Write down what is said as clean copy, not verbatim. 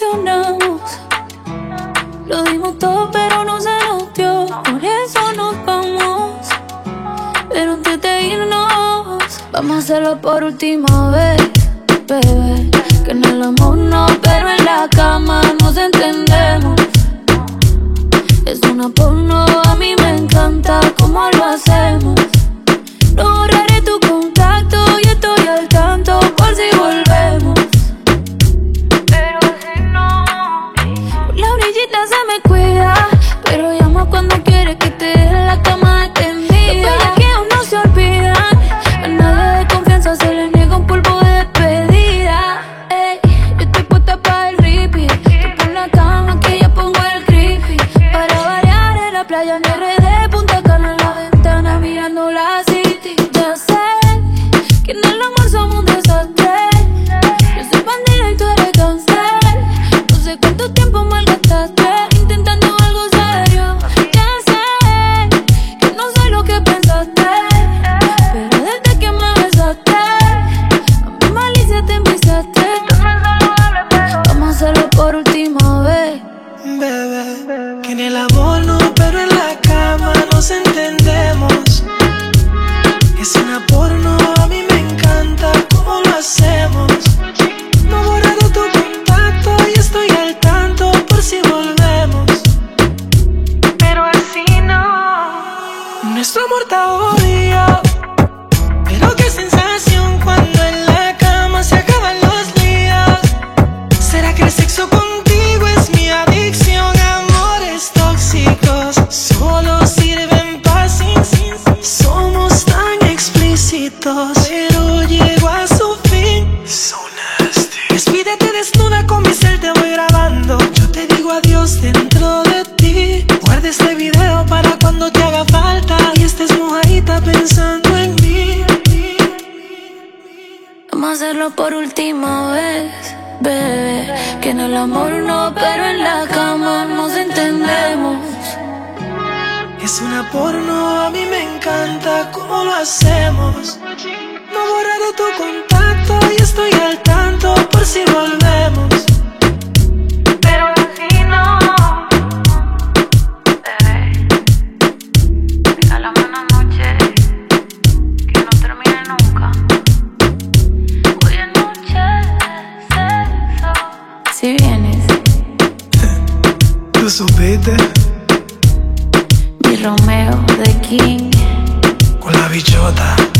ilusionamos. Lo dimos todo pero no se nos dio. Por eso nos vamos. Pero antes de irnos, vamos a hacerlo por última vez, bebé. Que en el amor no, pero en la cama nos entendemos. Es una porno, a mí me encanta cómo lo hacemos. No borraré tu contacto y estoy al tanto por si volvemos. Pero si no, por la orillita se me cuida, pero llama cuando quiere que te dé la cama extendida. Los bellaqueos no se olvidan, a nadie de confianza se le niega un polvo de despedida. Ey, yo estoy puesta para el repeat. Tú pon la cama que yo pongo el creepy. Para variar en la playa en RD, Punta Cana en la ventana mirando la city. Ya sé que en el amor somos un desastre. Yo soy bandida y tú eres cáncer. No sé cuánto tiempo malgastaste intentando algo serio. Ya sé que no soy lo que pensaste, pero desde que me besaste, a mi malicia te envisaste. Vamos a hacerlo por última vez, bebé. Que en el amor no, pero en la cama nos entendemos. Es una porno, a mí me encanta cómo lo hacemos. No he borrado tu contacto y estoy al tanto por si volvemos. Pero así no. Nuestro amor está odio, pero qué sensación cuando en la cama se acaban los días. ¿Será que el sexo contigo es mi adicción? Amores tóxicos solo sirven para sin. Somos tan explícitos, pero llego a su fin. So nasty. Despídete desnuda, con mi cel te voy grabando. Yo te digo adiós dentro de ti. Guarda este video para cuando te haga falta y estés mojadita pensando en mí. vamos a hacerlo por última vez, bebé. Que en el amor no, pero en la cama nos entendemos. Es una porno, a mí me encanta cómo lo hacemos. No he borrado tu contacto y estoy al tanto por si volvemos. Pero así no. Bebé, regálame una noche que no termine nunca. Hoy es noche de sexo. Si vienes, Tú supiste. mi Romeo de King Con la bichota.